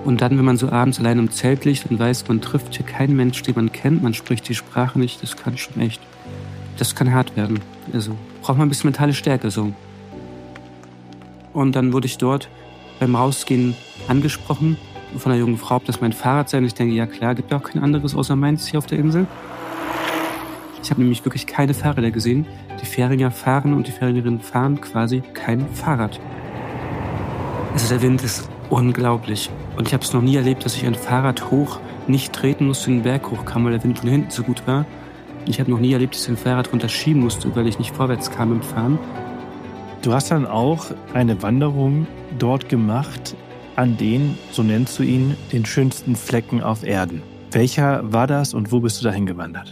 Und dann, wenn man so abends allein im Zelt liegt und weiß, man trifft hier keinen Mensch, den man kennt, man spricht die Sprache nicht, das kann hart werden. Also braucht man ein bisschen mentale Stärke so. Und dann wurde ich dort beim Rausgehen angesprochen von einer jungen Frau, ob das mein Fahrrad sei. Und ich denke, ja klar, gibt ja auch kein anderes außer meins hier auf der Insel. Ich habe nämlich wirklich keine Fahrräder gesehen. Die Färinger fahren und die Färingerinnen fahren quasi kein Fahrrad. Also der Wind ist unglaublich. Und ich habe es noch nie erlebt, dass ich ein Fahrrad hoch nicht treten musste, den Berg hochkam, weil der Wind von hinten so gut war. Ich habe noch nie erlebt, dass ich ein Fahrrad runterschieben musste, weil ich nicht vorwärts kam im Fahren. Du hast dann auch eine Wanderung dort gemacht, an den, so nennst du ihn, den schönsten Flecken auf Erden. Welcher war das und wo bist du dahin gewandert?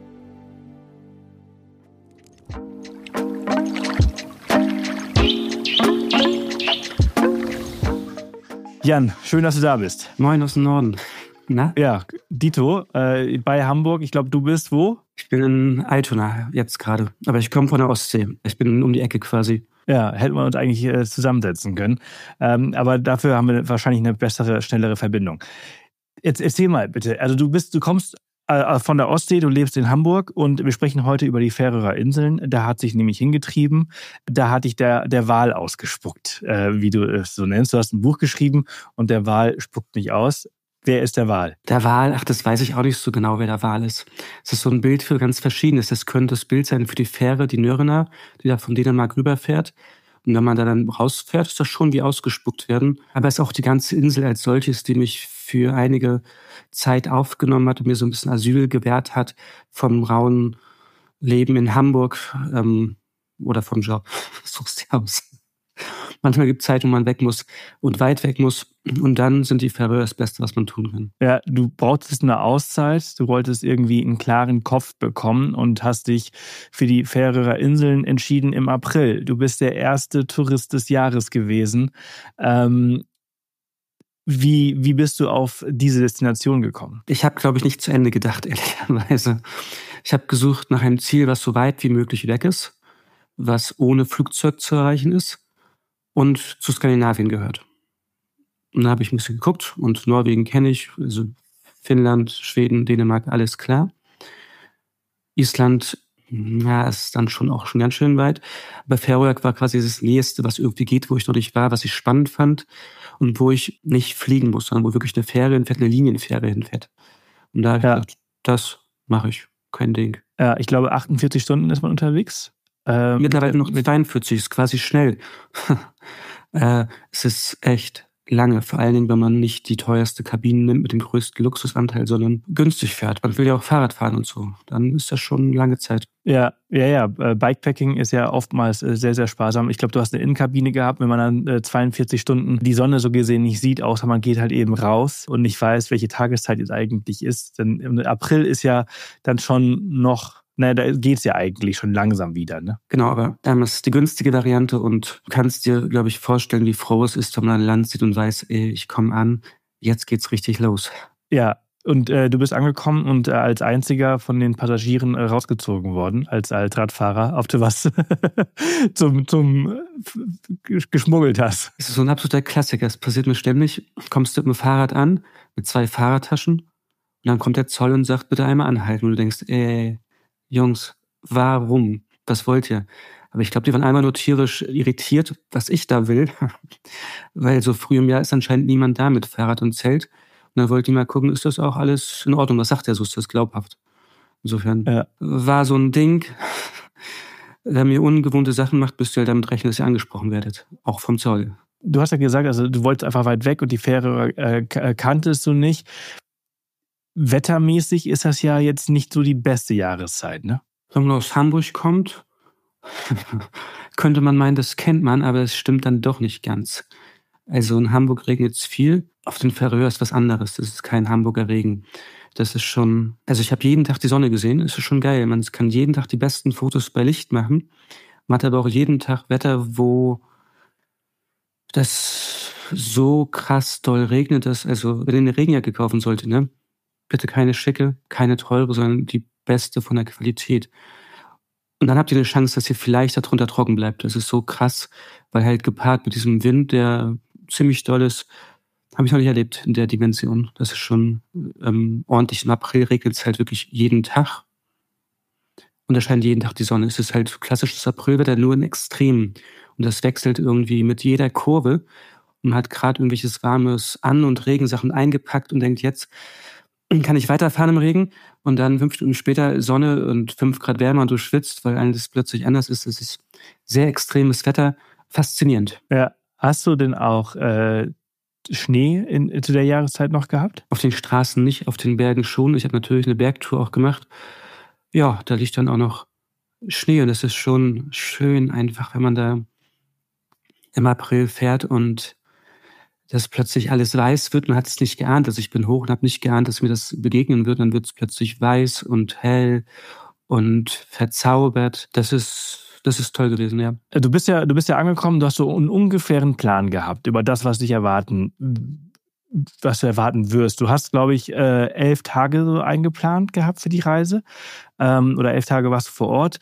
Jan, schön, dass du da bist. Moin aus dem Norden. Na? Ja, Dito, bei Hamburg. Ich glaube, du bist wo? Ich bin in Altona jetzt gerade, aber ich komme von der Ostsee. Ich bin um die Ecke quasi. Ja, hätten wir uns eigentlich zusammensetzen können. Aber dafür haben wir wahrscheinlich eine bessere, schnellere Verbindung. Jetzt erzähl mal bitte. Also du kommst von der Ostsee, du lebst in Hamburg und wir sprechen heute über die Färöer Inseln. Da hat sich nämlich hingetrieben, da hat dich der Wal ausgespuckt, wie du es so nennst. Du hast ein Buch geschrieben und der Wal spuckt nicht aus. Wer ist der Wal? Der Wal, das weiß ich auch nicht so genau, wer der Wal ist. Es ist so ein Bild für ganz Verschiedenes. Das könnte das Bild sein für die Fähre, die Nörrena, die da von Dänemark rüberfährt. Und wenn man da dann rausfährt, ist das schon wie ausgespuckt werden. Aber es ist auch die ganze Insel als solches, die mich für einige Zeit aufgenommen hat und mir so ein bisschen Asyl gewährt hat vom rauen Leben in Hamburg oder vom Job. Such's dir aus. Manchmal gibt es Zeit, wo man weg muss und weit weg muss. Und dann sind die Färöer das Beste, was man tun kann. Ja, du brauchtest eine Auszeit. Du wolltest irgendwie einen klaren Kopf bekommen und hast dich für die Färöer Inseln entschieden im April. Du bist der erste Tourist des Jahres gewesen. Wie bist du auf diese Destination gekommen? Ich habe, glaube ich, nicht zu Ende gedacht, ehrlicherweise. Ich habe gesucht nach einem Ziel, was so weit wie möglich weg ist, was ohne Flugzeug zu erreichen ist und zu Skandinavien gehört. Und da habe ich ein bisschen geguckt und Norwegen kenne ich, also Finnland, Schweden, Dänemark, alles klar. Island, ja, ist dann schon ganz schön weit. Aber Färöer war quasi das Nächste, was irgendwie geht, wo ich noch nicht war, was ich spannend fand und wo ich nicht fliegen muss, sondern wo wirklich eine Fähre hinfährt, eine Linienfähre hinfährt. Und da habe ich gedacht, das mache ich, kein Ding. Ja, ich glaube, 48 Stunden ist man unterwegs. Mittlerweile noch 42, ist quasi schnell. Es ist echt lange, vor allen Dingen, wenn man nicht die teuerste Kabine nimmt mit dem größten Luxusanteil, sondern günstig fährt. Man will ja auch Fahrrad fahren und so. Dann ist das schon eine lange Zeit. Ja. Bikepacking ist ja oftmals sehr, sehr sparsam. Ich glaube, du hast eine Innenkabine gehabt, wenn man dann 42 Stunden die Sonne so gesehen nicht sieht, außer man geht halt eben raus und nicht weiß, welche Tageszeit es eigentlich ist. Denn im April ist ja dann schon noch, da geht's ja eigentlich schon langsam wieder, ne? Genau, aber das ist die günstige Variante und du kannst dir, glaube ich, vorstellen, wie froh es ist, wenn man ein Land sieht und weiß, ich komme an, jetzt geht's richtig los. Ja, und du bist angekommen und als einziger von den Passagieren rausgezogen worden, als Radfahrer, ob du was zum geschmuggelt hast. Das ist so ein absoluter Klassiker, das passiert mir ständig. Kommst du mit dem Fahrrad an, mit 2 Fahrradtaschen und dann kommt der Zoll und sagt, bitte einmal anhalten. Und du denkst, Jungs, warum? Was wollt ihr? Aber ich glaube, die waren einmal nur tierisch irritiert, was ich da will. Weil so früh im Jahr ist anscheinend niemand da mit Fahrrad und Zelt. Und dann wollte ich mal gucken, ist das auch alles in Ordnung? Was sagt der so? Ist das glaubhaft? Insofern war so ein Ding, der mir ungewohnte Sachen macht, bis ihr halt damit rechnet, dass ihr angesprochen werdet. Auch vom Zoll. Du hast ja gesagt, also du wolltest einfach weit weg und die Fähre kanntest du nicht. Wettermäßig ist das ja jetzt nicht so die beste Jahreszeit, ne? Wenn man aus Hamburg kommt, könnte man meinen, das kennt man, aber es stimmt dann doch nicht ganz. Also in Hamburg regnet es viel, auf den Färöer ist was anderes. Das ist kein Hamburger Regen. Das ist schon, also ich habe jeden Tag die Sonne gesehen, das ist schon geil. Man kann jeden Tag die besten Fotos bei Licht machen. Man hat aber auch jeden Tag Wetter, wo das so krass doll regnet, dass, also wenn ihr eine Regenjacke kaufen solltet, ne? Bitte keine schicke, keine teure, sondern die beste von der Qualität. Und dann habt ihr eine Chance, dass ihr vielleicht darunter trocken bleibt. Das ist so krass, weil halt gepaart mit diesem Wind, der ziemlich doll ist, Habe ich noch nicht erlebt in der Dimension. Das ist schon ordentlich. Im April regnet es halt wirklich jeden Tag. Und da scheint jeden Tag die Sonne. Es ist halt klassisches Aprilwetter, nur in Extremen. Und das wechselt irgendwie mit jeder Kurve. Und man hat gerade irgendwelches warmes An- und Regensachen eingepackt und denkt, jetzt kann ich weiterfahren im Regen. Und dann 5 Stunden später Sonne und 5 Grad wärmer und du schwitzt, weil alles plötzlich anders ist. Das ist sehr extremes Wetter. Faszinierend. Ja. Hast du denn auch Schnee zu der Jahreszeit noch gehabt? Auf den Straßen nicht, auf den Bergen schon. Ich habe natürlich eine Bergtour auch gemacht. Ja, da liegt dann auch noch Schnee und das ist schon schön einfach, wenn man da im April fährt und dass plötzlich alles weiß wird. Man hat es nicht geahnt. Also ich bin hoch und habe nicht geahnt, dass mir das begegnen wird. Dann wird es plötzlich weiß und hell und verzaubert. Das ist toll gewesen, ja. Du bist ja angekommen, du hast so einen ungefähren Plan gehabt über das, was du erwarten wirst. Du hast, glaube ich, 11 Tage so eingeplant gehabt für die Reise. Oder 11 Tage warst du vor Ort.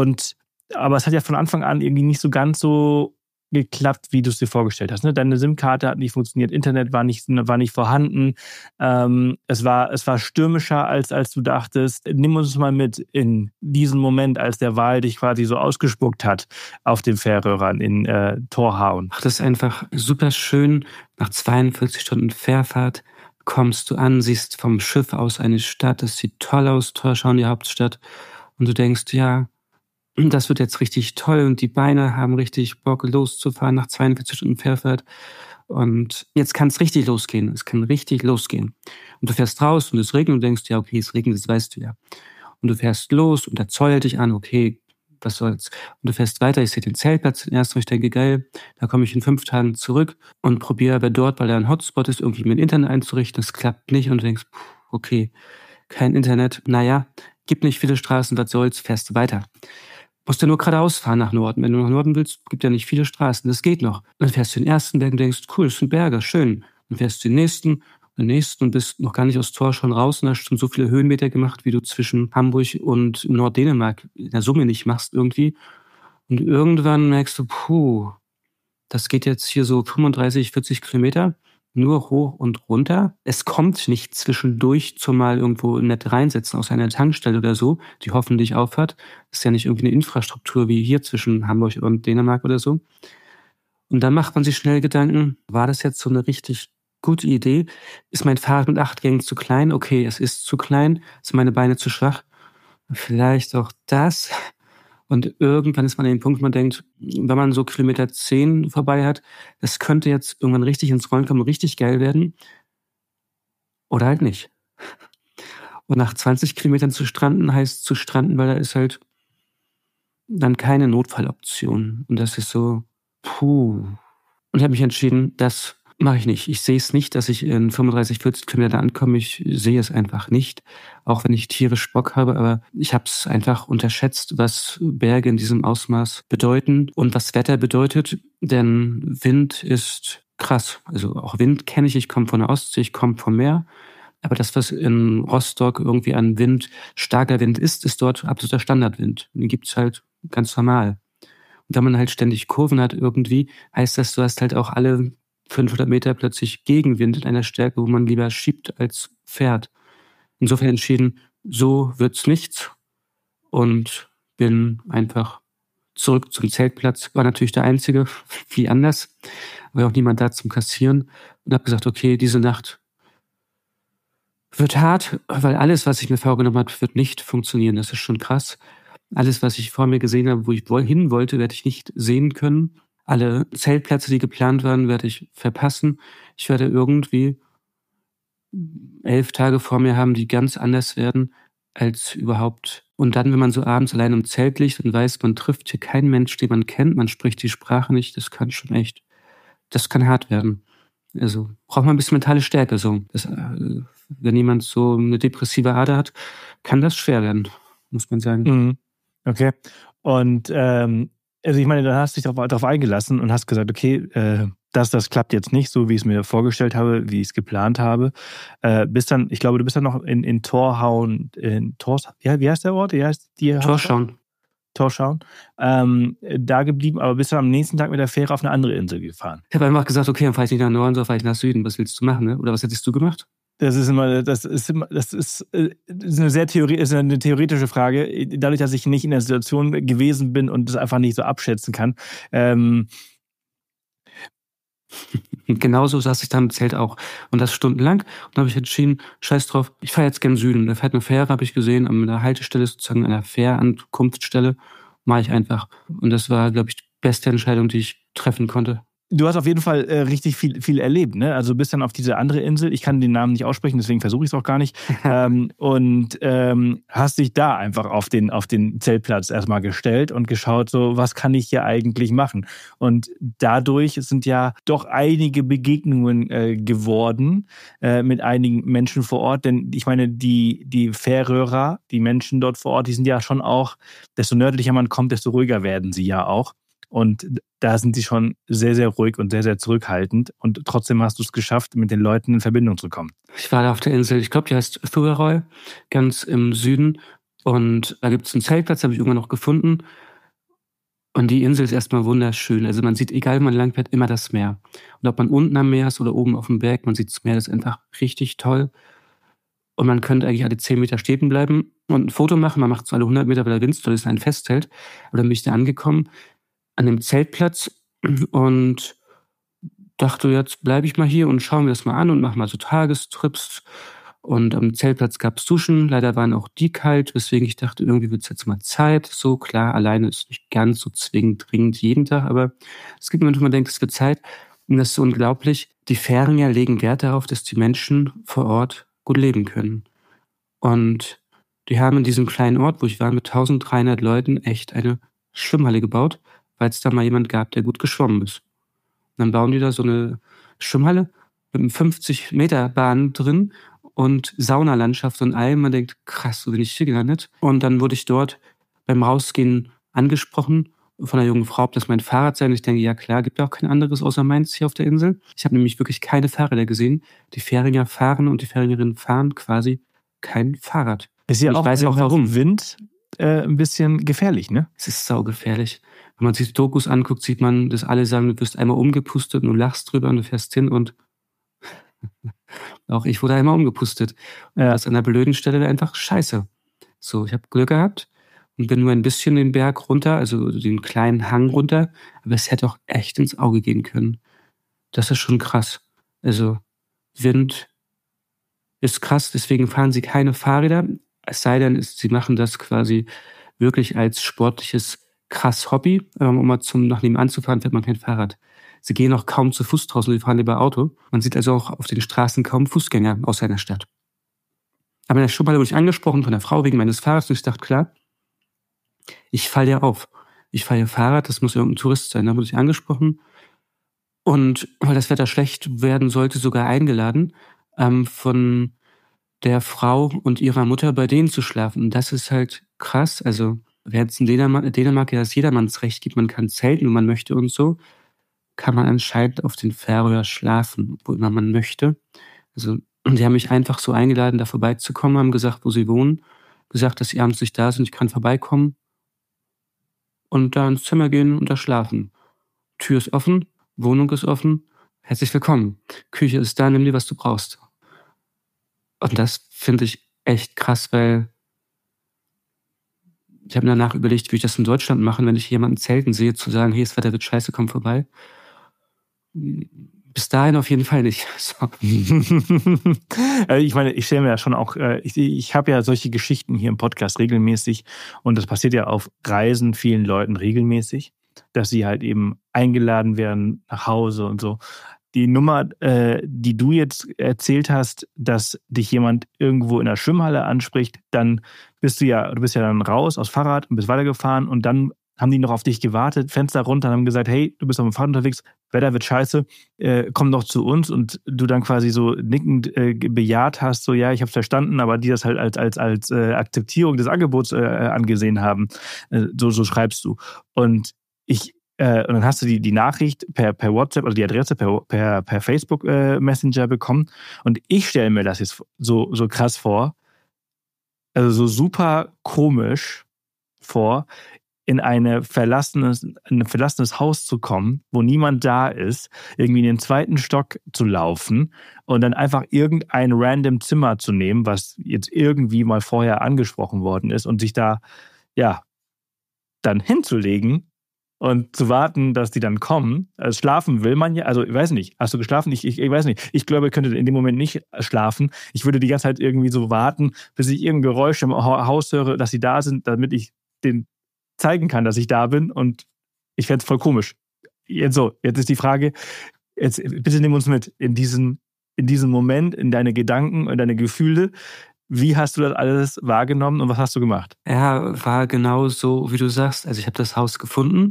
Aber es hat ja von Anfang an irgendwie nicht so ganz so geklappt, wie du es dir vorgestellt hast. Ne? Deine SIM-Karte hat nicht funktioniert, Internet war nicht vorhanden. Es war stürmischer, als du dachtest. Nimm uns mal mit in diesen Moment, als der Wal dich quasi so ausgespuckt hat auf den Fährröhrern in Torhauen. Ach, das ist einfach super schön. Nach 42 Stunden Fährfahrt kommst du an, siehst vom Schiff aus eine Stadt. Das sieht toll aus, Tórshavn, die Hauptstadt. Und du denkst, ja, das wird jetzt richtig toll und die Beine haben richtig Bock loszufahren nach 42 Stunden Fährfahrt. Und jetzt kann es richtig losgehen. Es kann richtig losgehen. Und du fährst raus und es regnet und denkst, ja, okay, es regnet, das weißt du ja. Und du fährst los und der Zoll hält dich an, okay, was soll's. Und du fährst weiter, ich sehe den Zeltplatz erst und ich denke, geil, da komme ich in 5 Tagen zurück und probiere aber dort, weil da ein Hotspot ist, irgendwie mit Internet einzurichten. Das klappt nicht und du denkst, okay, kein Internet. Naja, gibt nicht viele Straßen, was soll's, fährst du weiter. Musst du nur geradeaus fahren nach Norden. Wenn du nach Norden willst, gibt ja nicht viele Straßen. Das geht noch. Dann fährst du den ersten Berg und denkst, cool, das sind Berge, schön. Dann fährst du den nächsten und bist noch gar nicht aus Tórshavn raus und hast schon so viele Höhenmeter gemacht, wie du zwischen Hamburg und Norddänemark in der Summe nicht machst irgendwie. Und irgendwann merkst du, das geht jetzt hier so 35, 40 Kilometer. Nur hoch und runter. Es kommt nicht zwischendurch zumal irgendwo nett reinsetzen aus einer Tankstelle oder so, die hoffentlich aufhört. Das ist ja nicht irgendwie eine Infrastruktur wie hier zwischen Hamburg und Dänemark oder so. Und dann macht man sich schnell Gedanken, war das jetzt so eine richtig gute Idee? Ist mein Fahrrad mit 8 Gängen zu klein? Okay, es ist zu klein. Sind meine Beine zu schwach? Vielleicht auch das. Und irgendwann ist man an dem Punkt, wo man denkt, wenn man so Kilometer 10 vorbei hat, das könnte jetzt irgendwann richtig ins Rollen kommen, richtig geil werden. Oder halt nicht. Und nach 20 Kilometern zu stranden, heißt zu stranden, weil da ist halt dann keine Notfalloption. Und das ist so, Und ich habe mich entschieden, das mache ich nicht. Ich sehe es nicht, dass ich in 35, 40 Kilometern da ankomme. Ich sehe es einfach nicht. Auch wenn ich tierisch Bock habe. Aber ich habe es einfach unterschätzt, was Berge in diesem Ausmaß bedeuten und was Wetter bedeutet. Denn Wind ist krass. Also auch Wind kenne ich. Ich komme von der Ostsee, ich komme vom Meer. Aber das, was in Rostock irgendwie an Wind, starker Wind ist dort absoluter Standardwind. Den gibt's halt ganz normal. Und wenn man halt ständig Kurven hat irgendwie, heißt das, du hast halt auch alle 500 Meter plötzlich Gegenwind in einer Stärke, wo man lieber schiebt als fährt. Insofern entschieden, so wird's nichts und bin einfach zurück zum Zeltplatz. War natürlich der Einzige, wie anders, war auch niemand da zum Kassieren und habe gesagt, okay, diese Nacht wird hart, weil alles, was ich mir vorgenommen habe, wird nicht funktionieren. Das ist schon krass. Alles, was ich vor mir gesehen habe, wo ich hin wollte, werde ich nicht sehen können. Alle Zeltplätze, die geplant waren, werde ich verpassen. Ich werde irgendwie 11 Tage vor mir haben, die ganz anders werden als überhaupt. Und dann, wenn man so abends allein im Zelt liegt und weiß, man trifft hier keinen Mensch, den man kennt, man spricht die Sprache nicht, das kann hart werden. Also braucht man ein bisschen mentale Stärke. So. Wenn jemand so eine depressive Ader hat, kann das schwer werden, muss man sagen. Mhm. Okay. Und also ich meine, dann hast du dich darauf eingelassen und hast gesagt, okay, das klappt jetzt nicht, so wie ich es mir vorgestellt habe, wie ich es geplant habe. Ich glaube, du bist dann noch in Tórshavn, wie heißt der Ort? Tórshavn. Tor schauen, da geblieben, aber bist dann am nächsten Tag mit der Fähre auf eine andere Insel gefahren. Ich habe einfach gesagt, okay, dann fahre ich nicht nach Norden, sondern fahre ich nach Süden. Was willst du machen, ne? Oder was hättest du gemacht? Das ist eine sehr eine theoretische Frage. Dadurch, dass ich nicht in der Situation gewesen bin und das einfach nicht so abschätzen kann. Genauso saß ich da im Zelt auch. Und das stundenlang. Und dann habe ich entschieden, scheiß drauf, ich fahre jetzt gen Süden. Da fährt eine Fähre, habe ich gesehen, an einer Haltestelle, sozusagen an einer Fährankunftsstelle, mache ich einfach. Und das war, glaube ich, die beste Entscheidung, die ich treffen konnte. Du hast auf jeden Fall richtig viel erlebt, ne? Also du bist dann auf diese andere Insel, ich kann den Namen nicht aussprechen, deswegen versuche ich es auch gar nicht. Und hast dich da einfach auf den Zeltplatz erstmal gestellt und geschaut, so, was kann ich hier eigentlich machen? Und dadurch sind ja doch einige Begegnungen geworden mit einigen Menschen vor Ort. Denn ich meine, die Färöer, die Menschen dort vor Ort, die sind ja schon auch, desto nördlicher man kommt, desto ruhiger werden sie ja auch. Und da sind sie schon sehr, sehr ruhig und sehr, sehr zurückhaltend. Und trotzdem hast du es geschafft, mit den Leuten in Verbindung zu kommen. Ich war da auf der Insel, ich glaube, die heißt Thureroy, ganz im Süden. Und da gibt es einen Zeltplatz, habe ich irgendwann noch gefunden. Und die Insel ist erstmal wunderschön. Also man sieht, egal wo man lang fährt, immer das Meer. Und ob man unten am Meer ist oder oben auf dem Berg, man sieht das Meer, das ist einfach richtig toll. Und man könnte eigentlich alle 10 Meter stehen bleiben und ein Foto machen. Man macht es alle 100 Meter, weil der Windstoll ist ein Festzelt. Aber dann bin ich da angekommen, an dem Zeltplatz, und dachte, jetzt bleibe ich mal hier und schaue mir das mal an und mache mal so Tagestrips. Und am Zeltplatz gab es Duschen, leider waren auch die kalt, weswegen ich dachte, irgendwie wird es jetzt mal Zeit. So klar, alleine ist nicht ganz so zwingend dringend jeden Tag, aber es gibt Momente, wo man denkt, es wird Zeit. Und das ist so unglaublich. Die Färinger legen Wert darauf, dass die Menschen vor Ort gut leben können. Und die haben in diesem kleinen Ort, wo ich war, mit 1300 Leuten echt eine Schwimmhalle gebaut, weil es da mal jemand gab, der gut geschwommen ist. Und dann bauen die da so eine Schwimmhalle mit einem 50-Meter-Bahn drin und Saunalandschaft und allem. Man denkt, krass, so bin ich hier gelandet. Und dann wurde ich dort beim Rausgehen angesprochen von einer jungen Frau, ob das mein Fahrrad sei. Und ich denke, ja klar, gibt ja auch kein anderes außer meins hier auf der Insel. Ich habe nämlich wirklich keine Fahrräder gesehen. Die Färinger fahren und die Färingerinnen fahren quasi kein Fahrrad. Ist ja ich auch, weiß auch warum. Wind ein bisschen gefährlich, ne? Es ist saugefährlich. Wenn man sich Dokus anguckt, sieht man, dass alle sagen, du wirst einmal umgepustet und du lachst drüber und du fährst hin und auch ich wurde einmal umgepustet. Ja. Das an einer blöden Stelle einfach scheiße. So, ich habe Glück gehabt und bin nur ein bisschen den Berg runter, also den kleinen Hang runter, aber es hätte auch echt ins Auge gehen können. Das ist schon krass. Also Wind ist krass, deswegen fahren sie keine Fahrräder, es sei denn, sie machen das quasi wirklich als sportliches krass Hobby. Um mal nach nebenan zu fahren, fährt man kein Fahrrad. Sie gehen auch kaum zu Fuß draußen, sie fahren lieber Auto. Man sieht also auch auf den Straßen kaum Fußgänger aus einer Stadt. Aber in der Schubhalle wurde ich angesprochen von der Frau wegen meines Fahrrads und ich dachte, klar, ich falle ja auf. Ich fahre ja Fahrrad, das muss irgendein Tourist sein. Da wurde ich angesprochen und weil das Wetter schlecht werden sollte, sogar eingeladen, von der Frau und ihrer Mutter bei denen zu schlafen. Und das ist halt krass. Also während es in Dänemark ja das Jedermannsrecht gibt, man kann zelten, wenn man möchte und so, kann man anscheinend auf den Färöer schlafen, wo immer man möchte. Also die haben mich einfach so eingeladen, da vorbeizukommen, haben gesagt, wo sie wohnen, gesagt, dass sie abends nicht da sind, ich kann vorbeikommen und da ins Zimmer gehen und da schlafen. Tür ist offen, Wohnung ist offen, herzlich willkommen. Küche ist da, nimm dir, was du brauchst. Und das finde ich echt krass, weil ich habe mir danach überlegt, wie ich das in Deutschland mache, wenn ich jemanden zelten sehe, zu sagen, hey, das Wetter wird scheiße, komm vorbei. Bis dahin auf jeden Fall nicht. So. Ich meine, ich stelle mir ja schon auch, ich habe ja solche Geschichten hier im Podcast regelmäßig und das passiert ja auf Reisen vielen Leuten regelmäßig, dass sie halt eben eingeladen werden nach Hause und so. Die Nummer, die du jetzt erzählt hast, dass dich jemand irgendwo in der Schwimmhalle anspricht, dann du bist ja dann raus aus Fahrrad und bist weitergefahren und dann haben die noch auf dich gewartet, Fenster runter und haben gesagt, hey, du bist auf dem Fahrrad unterwegs, Wetter wird scheiße, komm doch zu uns und du dann quasi so nickend bejaht hast, so ja, ich hab's verstanden, aber die das halt als Akzeptierung des Angebots angesehen haben. So schreibst du. Und dann hast du die Nachricht per WhatsApp, also die Adresse per Facebook Messenger bekommen. Und ich stelle mir das jetzt so krass vor, also so super komisch vor. in ein verlassenes Haus zu kommen, wo niemand da ist, irgendwie in den 2. Stock zu laufen und dann einfach irgendein random Zimmer zu nehmen, was jetzt irgendwie mal vorher angesprochen worden ist und sich da, ja, dann hinzulegen und zu warten, dass die dann kommen. Also schlafen will man ja, also ich weiß nicht, hast du geschlafen? Ich weiß nicht. Ich glaube, ich könnte in dem Moment nicht schlafen. Ich würde die ganze Zeit irgendwie so warten, bis ich irgendein Geräusch im Haus höre, dass sie da sind, damit ich denen zeigen kann, dass ich da bin, und ich fände es voll komisch. Jetzt ist die Frage, jetzt bitte nimm uns mit in diesen Moment, in deine Gedanken und deine Gefühle. Wie hast du das alles wahrgenommen und was hast du gemacht? Ja, war genau so, wie du sagst. Also ich habe das Haus gefunden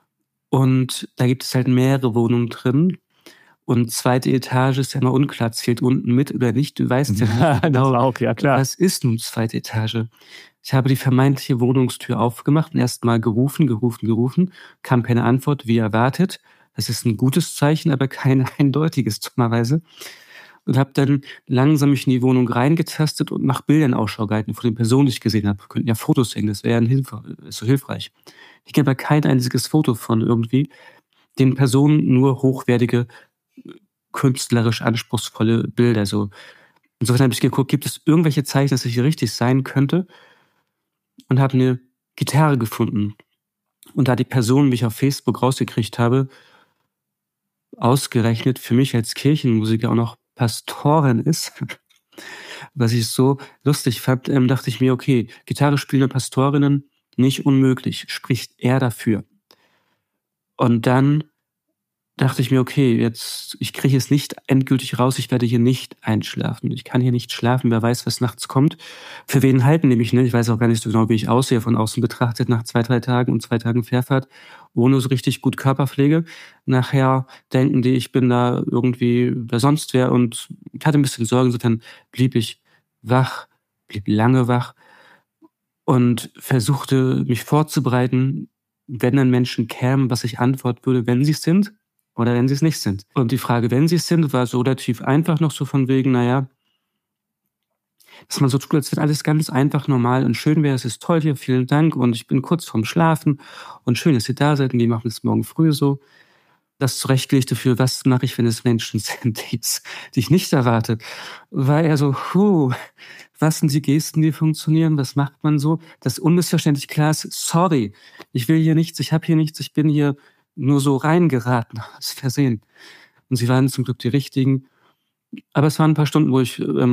und da gibt es halt mehrere Wohnungen drin. Und 2. Etage ist ja immer unklar, zählt unten mit oder nicht. Du weißt ja nicht genau, auch, ja klar. Was ist nun 2. Etage? Ich habe die vermeintliche Wohnungstür aufgemacht und erst mal gerufen, kam keine Antwort, wie erwartet. Das ist ein gutes Zeichen, aber kein eindeutiges dummerweise. Und habe dann langsam mich in die Wohnung reingetastet und nach Bildern Ausschau gehalten von den Personen, die ich gesehen habe. Könnten ja Fotos hängen, das wäre so hilfreich. Ich habe aber kein einziges Foto von irgendwie den Personen, nur hochwertige, künstlerisch anspruchsvolle Bilder. So. Insofern habe ich geguckt, gibt es irgendwelche Zeichen, dass ich hier richtig sein könnte? Und habe eine Gitarre gefunden. Und da die Person, die ich auf Facebook rausgekriegt habe, ausgerechnet für mich als Kirchenmusiker auch noch Pastorin ist, was ich so lustig fand, dachte ich mir, okay, Gitarre spielende Pastorinnen, nicht unmöglich, spricht er dafür. Und dann dachte ich mir, okay, ich kriege es nicht endgültig raus, ich werde hier nicht einschlafen. Ich kann hier nicht schlafen, wer weiß, was nachts kommt. Für wen halten die mich, ne? Ich weiß auch gar nicht so genau, wie ich aussehe, von außen betrachtet, nach 2-3 Tagen und 2 Tagen Fährfahrt, ohne so richtig gut Körperpflege. Nachher denken die, ich bin da irgendwie wer sonst wer, und ich hatte ein bisschen Sorgen, insofern blieb lange wach und versuchte mich vorzubereiten, wenn dann Menschen kämen, was ich antworten würde, wenn sie es sind. Oder wenn sie es nicht sind. Und die Frage, wenn sie es sind, war so relativ einfach noch so von wegen, naja, dass man so tut, als wird alles ganz einfach, normal und schön wäre. Es ist toll hier, vielen Dank und ich bin kurz vorm Schlafen und schön, dass ihr da seid und wir machen es morgen früh so. Das Zurechtgelegte für, was mache ich, wenn es Menschen sind, die ich nicht erwarte, war eher so, was sind die Gesten, die funktionieren, was macht man so? Das unmissverständlich klar ist, sorry, ich will hier nichts, ich habe hier nichts, ich bin hier nur so reingeraten, aus Versehen. Und sie waren zum Glück die Richtigen. Aber es waren ein paar Stunden, wo ich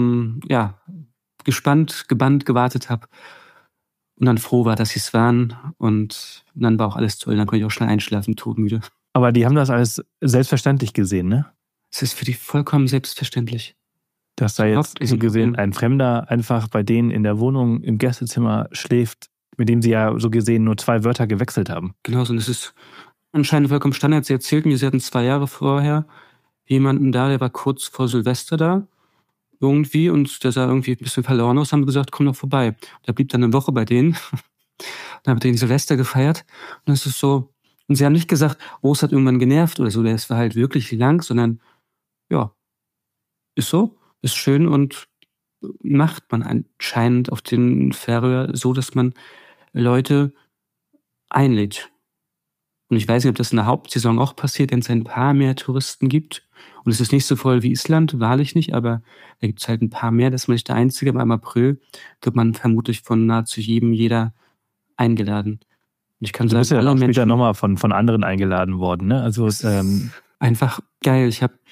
gebannt gewartet habe und dann froh war, dass sie es waren. Und dann war auch alles toll. Dann konnte ich auch schnell einschlafen, todmüde. Aber die haben das alles selbstverständlich gesehen, ne? Es ist für die vollkommen selbstverständlich. Dass da jetzt so gesehen ein Fremder einfach bei denen in der Wohnung im Gästezimmer schläft, mit dem sie ja so gesehen nur 2 Wörter gewechselt haben. Genau so. Und es ist anscheinend vollkommen Standard. Sie erzählten mir, sie hatten 2 Jahre vorher jemanden da, der war kurz vor Silvester da. Irgendwie. Und der sah irgendwie ein bisschen verloren aus. Haben gesagt, komm doch vorbei. Der blieb dann eine Woche bei denen. Dann haben wir den Silvester gefeiert. Und es ist so. Und sie haben nicht gesagt, es hat irgendwann genervt oder so. Das war halt wirklich lang, sondern ja, ist so, ist schön und macht man anscheinend auf den Färöer so, dass man Leute einlädt. Und ich weiß nicht, ob das in der Hauptsaison auch passiert, wenn es ein paar mehr Touristen gibt. Und es ist nicht so voll wie Island, wahrlich nicht, aber da gibt es halt ein paar mehr. Das ist nicht der Einzige, aber im April wird man vermutlich von nahezu jeder eingeladen. Und ich kann sagen, du bist ja auch später nochmal von anderen eingeladen worden, ne? Also einfach geil. Ich habe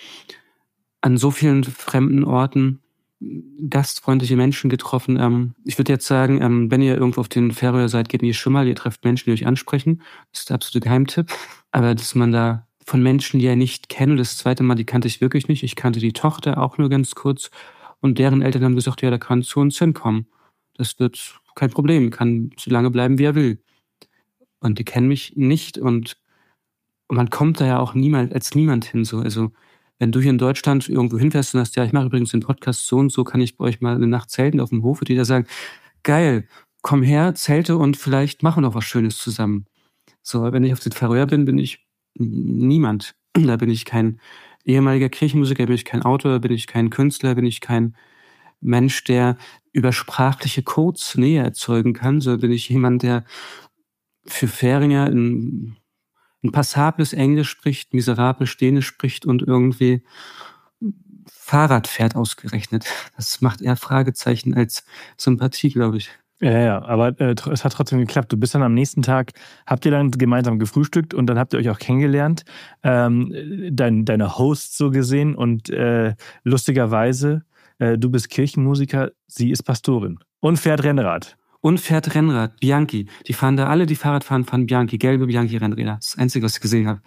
an so vielen fremden Orten gastfreundliche Menschen getroffen. Ich würde jetzt sagen, wenn ihr irgendwo auf den Färöer seid, geht in die Schwimmer, ihr trefft Menschen, die euch ansprechen. Das ist der absolute Geheimtipp. Aber dass man da von Menschen, die ihr nicht kennt, das zweite Mal, die kannte ich wirklich nicht. Ich kannte die Tochter auch nur ganz kurz. Und deren Eltern haben gesagt, ja, der kann zu uns hinkommen. Das wird kein Problem, kann so lange bleiben, wie er will. Und die kennen mich nicht und man kommt da ja auch niemals als niemand hin. So. Also wenn du hier in Deutschland irgendwo hinfährst und sagst, ja, ich mache übrigens den Podcast so und so, kann ich bei euch mal eine Nacht zelten auf dem Hof, und die da sagen, geil, komm her, zelte und vielleicht machen wir noch was Schönes zusammen. So, wenn ich auf den Färöer bin ich niemand. Da bin ich kein ehemaliger Kirchenmusiker, bin ich kein Autor, bin ich kein Künstler, bin ich kein Mensch, der über sprachliche Codes Nähe erzeugen kann, sondern bin ich jemand, der für Fähringer ein passables Englisch spricht, miserabel Dänisch spricht und irgendwie Fahrrad fährt ausgerechnet. Das macht eher Fragezeichen als Sympathie, glaube ich. Ja, aber es hat trotzdem geklappt. Du bist dann am nächsten Tag, habt ihr dann gemeinsam gefrühstückt und dann habt ihr euch auch kennengelernt, deine Hosts so gesehen und lustigerweise, du bist Kirchenmusiker, sie ist Pastorin und fährt Rennrad. Und fährt Rennrad, Bianchi. Die fahren da alle, die Fahrrad fahren Bianchi, gelbe Bianchi-Rennräder. Das ist das Einzige, was ich gesehen habe.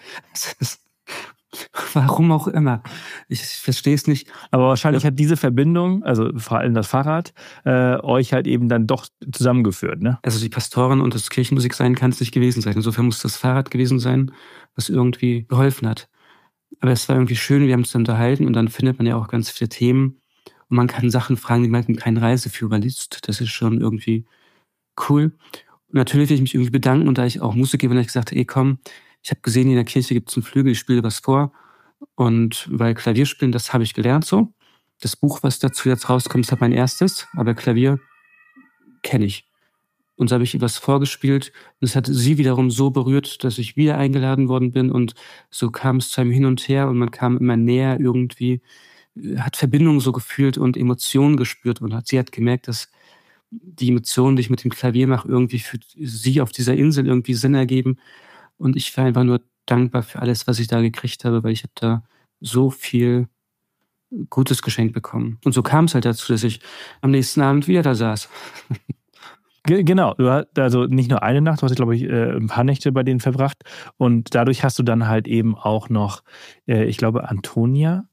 Warum auch immer. Ich verstehe es nicht. Aber wahrscheinlich hat diese Verbindung, also vor allem das Fahrrad, euch halt eben dann doch zusammengeführt, ne? Also die Pastorin und das Kirchenmusiksein kann es nicht gewesen sein. Insofern muss das Fahrrad gewesen sein, was irgendwie geholfen hat. Aber es war irgendwie schön, wir haben uns dann unterhalten und dann findet man ja auch ganz viele Themen und man kann Sachen fragen, die man keinen Reiseführer liest. Das ist schon irgendwie cool. Und natürlich will ich mich irgendwie bedanken und da ich auch Musiker bin, habe ich gesagt, komm, ich habe gesehen, in der Kirche gibt es einen Flügel, ich spiele was vor. Und weil Klavierspielen, das habe ich gelernt so. Das Buch, was dazu jetzt rauskommt, ist halt mein erstes, aber Klavier kenne ich. Und so habe ich ihr was vorgespielt. Und es hat sie wiederum so berührt, dass ich wieder eingeladen worden bin. Und so kam es zu einem Hin und Her und man kam immer näher irgendwie, hat Verbindungen so gefühlt und Emotionen gespürt. Und sie hat gemerkt, dass die Emotionen, die ich mit dem Klavier mache, irgendwie für sie auf dieser Insel irgendwie Sinn ergeben. Und ich war einfach nur dankbar für alles, was ich da gekriegt habe, weil ich habe da so viel Gutes geschenkt bekommen. Und so kam es halt dazu, dass ich am nächsten Abend wieder da saß. Genau, du hast also nicht nur eine Nacht, du hast, glaube ich, ein paar Nächte bei denen verbracht und dadurch hast du dann halt eben auch noch, ich glaube, Annika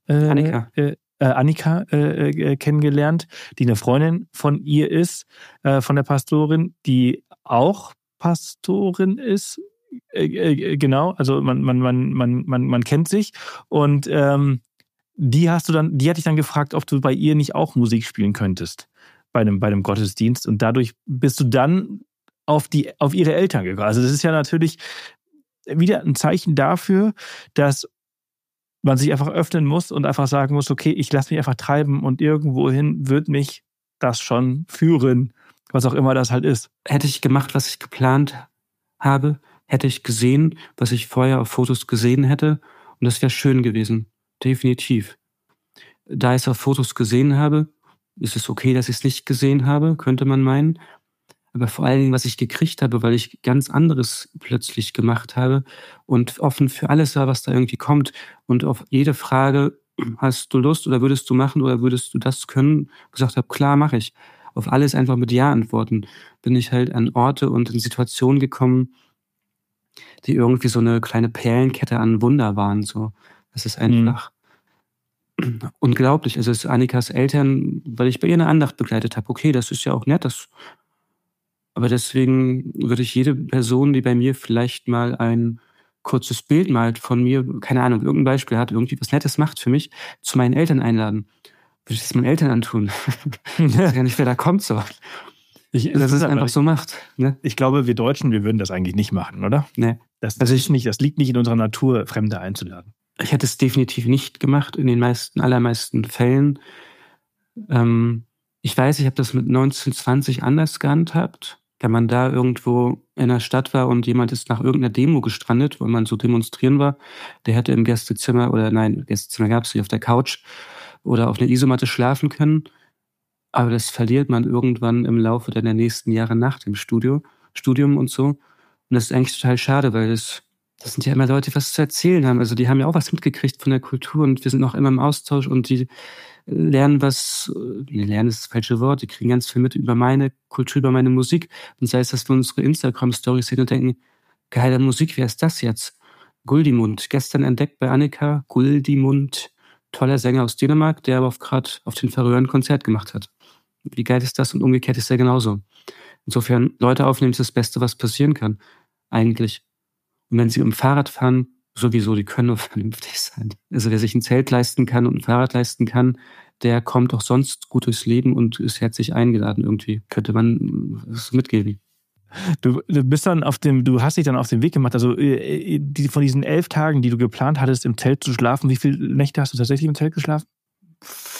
kennengelernt, die eine Freundin von ihr ist, von der Pastorin, die auch Pastorin ist. Genau, also man kennt sich und die hatte ich dann gefragt, ob du bei ihr nicht auch Musik spielen könntest bei einem Gottesdienst und dadurch bist du dann auf ihre Eltern gekommen. Also das ist ja natürlich wieder ein Zeichen dafür, dass man sich einfach öffnen muss und einfach sagen muss, okay, ich lasse mich einfach treiben und irgendwohin wird mich das schon führen, was auch immer das halt ist. Hätte ich gemacht, was ich geplant habe, hätte ich gesehen, was ich vorher auf Fotos gesehen hätte. Und das wäre schön gewesen. Definitiv. Da ich es auf Fotos gesehen habe, ist es okay, dass ich es nicht gesehen habe, könnte man meinen. Aber vor allen Dingen, was ich gekriegt habe, weil ich ganz anderes plötzlich gemacht habe und offen für alles war, was da irgendwie kommt. Und auf jede Frage, hast du Lust oder würdest du machen oder würdest du das können, gesagt habe, klar, mache ich. Auf alles einfach mit Ja antworten. Bin ich halt an Orte und in Situationen gekommen, die irgendwie so eine kleine Perlenkette an Wunder waren. So. Das ist einfach unglaublich. Also es ist Annikas Eltern, weil ich bei ihr eine Andacht begleitet habe. Okay, das ist ja auch nett. Aber deswegen würde ich jede Person, die bei mir vielleicht mal ein kurzes Bild malt von mir, keine Ahnung, irgendein Beispiel hat, irgendwie was Nettes macht für mich, zu meinen Eltern einladen. Würde ich das meinen Eltern antun? Ich weiß gar nicht, wer da kommt so. Das ist einfach so macht. Ne? Ich glaube, wir Deutschen, wir würden das eigentlich nicht machen, oder? Nee. Das liegt nicht in unserer Natur, Fremde einzuladen. Ich hätte es definitiv nicht gemacht, in den allermeisten Fällen. Ich weiß, ich habe das mit 19, 20 anders gehandhabt. Wenn man da irgendwo in der Stadt war und jemand ist nach irgendeiner Demo gestrandet, wo man so demonstrieren war, der hätte im Gästezimmer Gästezimmer gab es nicht, auf der Couch oder auf einer Isomatte schlafen können. Aber das verliert man irgendwann im Laufe der nächsten Jahre nach dem Studium und so. Und das ist eigentlich total schade, weil das sind ja immer Leute, die was zu erzählen haben. Also die haben ja auch was mitgekriegt von der Kultur und wir sind auch immer im Austausch und die lernen lernen ist das falsche Wort, die kriegen ganz viel mit über meine Kultur, über meine Musik. Und sei es, dass wir unsere Instagram-Stories sehen und denken, geile Musik, wer ist das jetzt? Guldimund, gestern entdeckt bei Annika, Guldimund, toller Sänger aus Dänemark, der aber gerade auf den Färöern ein Konzert gemacht hat. Wie geil ist das? Und umgekehrt ist er genauso. Insofern, Leute aufnehmen ist das Beste, was passieren kann. Eigentlich. Und wenn sie im Fahrrad fahren, sowieso, die können nur vernünftig sein. Also wer sich ein Zelt leisten kann und ein Fahrrad leisten kann, der kommt auch sonst gut durchs Leben und ist herzlich eingeladen irgendwie. Könnte man das mitgeben. Du hast dich dann auf den Weg gemacht, also von diesen 11 Tagen, die du geplant hattest, im Zelt zu schlafen, wie viele Nächte hast du tatsächlich im Zelt geschlafen?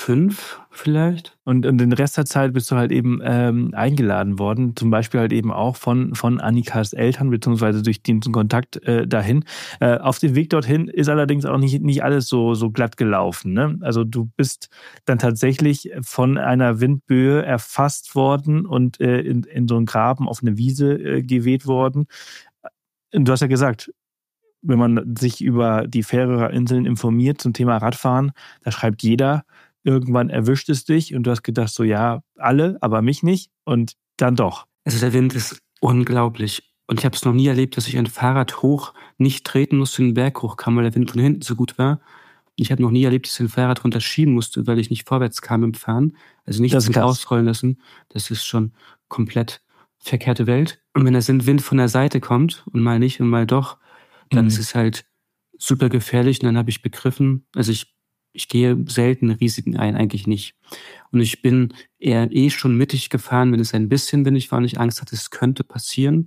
5 vielleicht. Und den Rest der Zeit bist du halt eben eingeladen worden, zum Beispiel halt eben auch von Annikas Eltern, beziehungsweise durch den Kontakt dahin. Auf dem Weg dorthin ist allerdings auch nicht alles so glatt gelaufen. Ne? Also du bist dann tatsächlich von einer Windböe erfasst worden und in so einen Graben auf eine Wiese geweht worden. Und du hast ja gesagt, wenn man sich über die Färöer Inseln informiert zum Thema Radfahren, da schreibt jeder, irgendwann erwischt es dich und du hast gedacht so, ja, alle, aber mich nicht und dann doch. Also der Wind ist unglaublich. Und ich habe es noch nie erlebt, dass ich ein Fahrrad hoch nicht treten musste, den Berg hochkam, weil der Wind von hinten so gut war. Ich habe noch nie erlebt, dass ich ein Fahrrad runterschieben musste, weil ich nicht vorwärts kam im Fahren. Also nicht mich ausrollen lassen. Das ist schon komplett verkehrte Welt. Und wenn der Wind von der Seite kommt und mal nicht und mal doch, dann ist es halt super gefährlich. Und dann habe ich begriffen, also ich gehe selten Risiken ein, eigentlich nicht. Und ich bin eher schon mittig gefahren, wenn es ein bisschen windig war und ich Angst hatte, es könnte passieren.